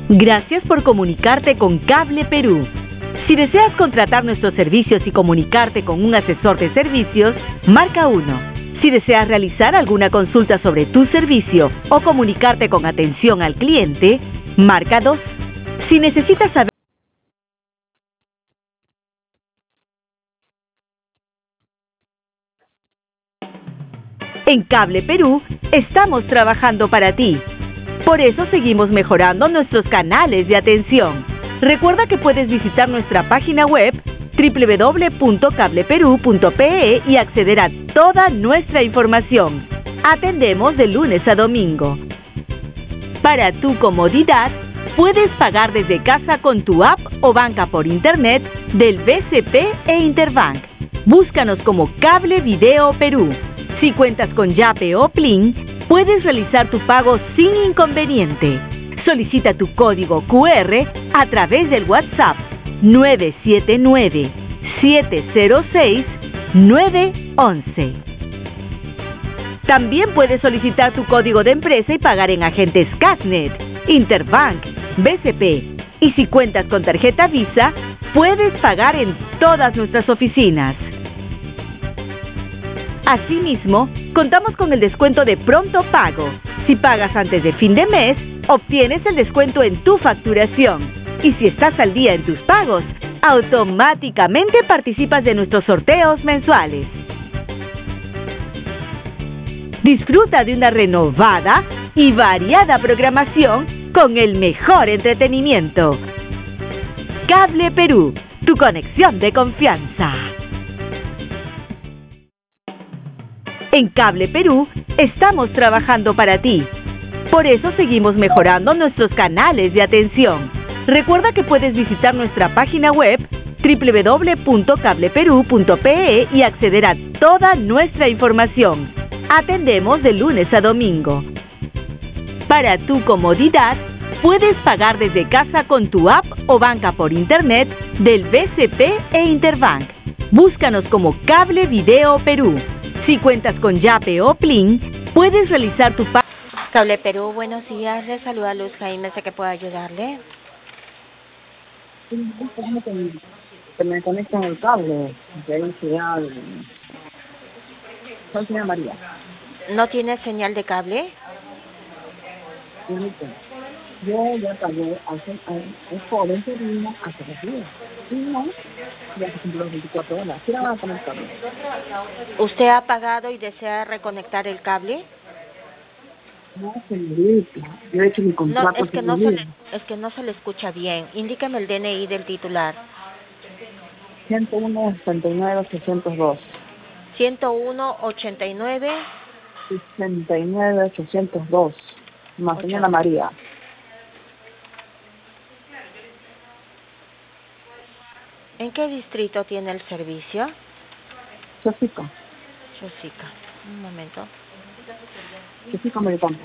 Gracias por comunicarte con Cable Perú. Si deseas contratar nuestros servicios y comunicarte con un asesor de servicios, marca 1. Si deseas realizar alguna consulta sobre tu servicio o comunicarte con atención al cliente, marca 2. Si necesitas saber en Cable Perú, estamos trabajando para ti. Por eso seguimos mejorando nuestros canales de atención. Recuerda que puedes visitar nuestra página web www.cableperu.pe y acceder a toda nuestra información. Atendemos de lunes a domingo. Para tu comodidad, puedes pagar desde casa con tu app o banca por internet del BCP e Interbank. Búscanos como Cable Video Perú. Si cuentas con Yape o Plin, puedes realizar tu pago sin inconveniente. Solicita tu código QR a través del WhatsApp 979-706-911. También puedes solicitar tu código de empresa y pagar en agentes Casnet, Interbank, BCP. Y si cuentas con tarjeta Visa, puedes pagar en todas nuestras oficinas. Asimismo, contamos con el descuento de pronto pago. Si pagas antes de fin de mes, obtienes el descuento en tu facturación. Y si estás al día en tus pagos, automáticamente participas de nuestros sorteos mensuales. Disfruta de una renovada y variada programación con el mejor entretenimiento. Cable Perú, tu conexión de confianza. En Cable Perú, estamos trabajando para ti. Por eso seguimos mejorando nuestros canales de atención. Recuerda que puedes visitar nuestra página web www.cableperu.pe y acceder a toda nuestra información. Atendemos de lunes a domingo. Para tu comodidad, puedes pagar desde casa con tu app o banca por internet del BCP e Interbank. Búscanos como Cable Video Perú. Si cuentas con Yape o Plin, puedes realizar tu pago. Cable Perú, buenos días. Le saluda Luz Jaime, ¿sé que puedo ayudarle? Que me conectan el cable, que ahí soy señora María. ¿No tiene señal de cable? Yo ya pagué es joven que vino hace 2 días. Y no, ya se cumplió las 24 horas. ¿Qué van a conectar? ¿Usted ha pagado y desea reconectar el cable? No, señorita. Yo he hecho mi contrato. No, es que no se le escucha bien. Indíqueme el DNI del titular. 101-69-802. 101-89. Más señora María. ¿En qué distrito tiene el servicio? Chosica. Un momento. Chosica Americano.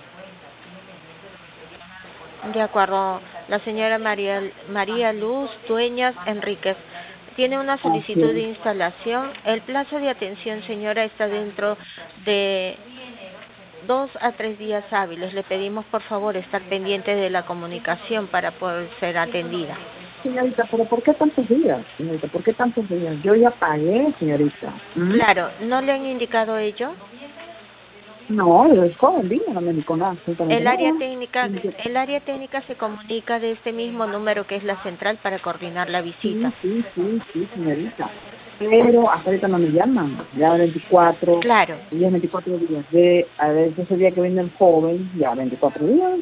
De acuerdo. La señora María Luz Dueñas Enríquez tiene una solicitud de instalación. El plazo de atención, señora, está dentro de 2 a 3 días hábiles. Le pedimos, por favor, estar pendiente de la comunicación para poder ser atendida. Señorita, pero ¿por qué tantos días? Señorita, ¿por qué tantos días? Yo ya pagué, señorita. Claro, ¿no le han indicado ello? No, es joven, vino, no me indicó nada. El área técnica se comunica de este mismo número que es la central para coordinar la visita. Sí, señorita. Pero hasta ahorita no me llaman. Ya 24. Claro. Ya 24 días. A ver, ese día que viene el joven, ya 24 días.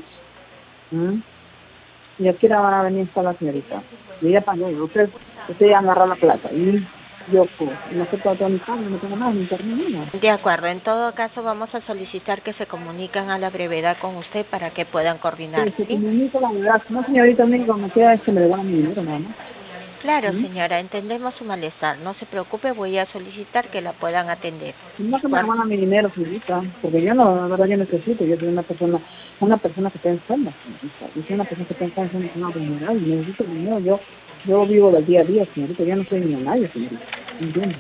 Y aquí va a venir esta la señorita. Y ella pagué. Usted ya agarró la plata. Y yo, pues, no sé todo mi pago, no tengo nada, ni internet, nada. De acuerdo. En todo caso, vamos a solicitar que se comuniquen a la brevedad con usted para que puedan coordinar. Sí, se comunica la verdad. No, señorita, lo único que me queda es que me devuelvan mi dinero, nada más. Claro, señora, entendemos su malestar. No se preocupe, voy a solicitar que la puedan atender. No se me devuelvan mi dinero, señorita, porque yo no, la verdad, yo necesito. Yo soy una persona que está enferma, señorita. Yo soy una persona que está enferma, una vulnerable, y necesito dinero. Yo vivo del día a día, señorita. Yo no soy millonaria, señorita. ¿Entiende?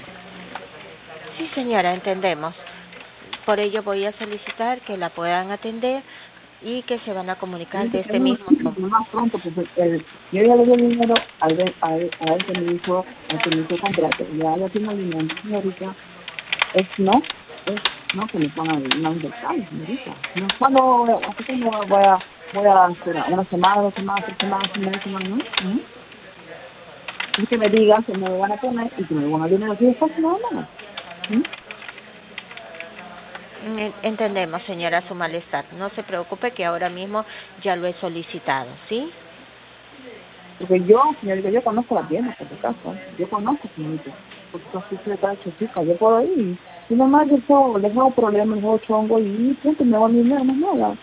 Sí, señora, entendemos. Por ello voy a solicitar que la puedan atender y que se van a comunicar de Dice que este mismo no, más pronto, pues yo ya le di el dinero al que me hizo, el contrato, ya tiene el dinero, señorita. Es no que me pongan una intercambio, señorita. No, cuando, así que no voy a hacer una semana, 2 semanas, 3 semanas, un mes, ¿no? Y que me digan que me van a poner y que me van a dinero así de fácil, nada más. Entendemos, señora, su malestar. No se preocupe que ahora mismo ya lo he solicitado, ¿sí? Porque yo, señorita, yo conozco la tienda, por tu caso. Yo conozco, señorita. Porque yo soy secretaria chica, yo puedo ir. Y nomás yo les hago problemas, les hago chongo y punto, me voy a mi dinero, más nada.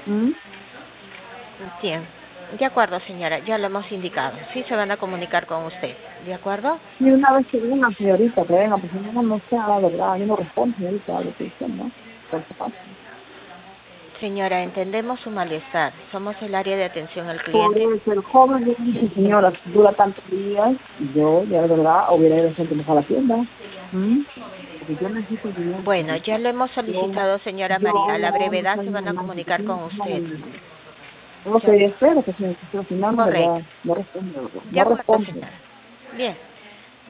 Bien. De acuerdo, señora, ya lo hemos indicado. Sí se van a comunicar con usted, ¿de acuerdo? Y una vez que venga, señorita, que venga, pues no sea la verdad, yo no respondo, señorita, a lo que dicen, ¿no? Por supuesto. Señora, entendemos su malestar. Somos el área de atención al cliente. Por eso el joven, yo dije, señora, si dura tantos días, yo, ya de verdad, hubiera ido gente mejor a la tienda. Porque yo necesito dinero. Bueno, ya lo hemos solicitado, señora María. A la brevedad se van a comunicar con usted. No sé, espero que si no, Correcto. no responde. De acuerdo, señora. Bien.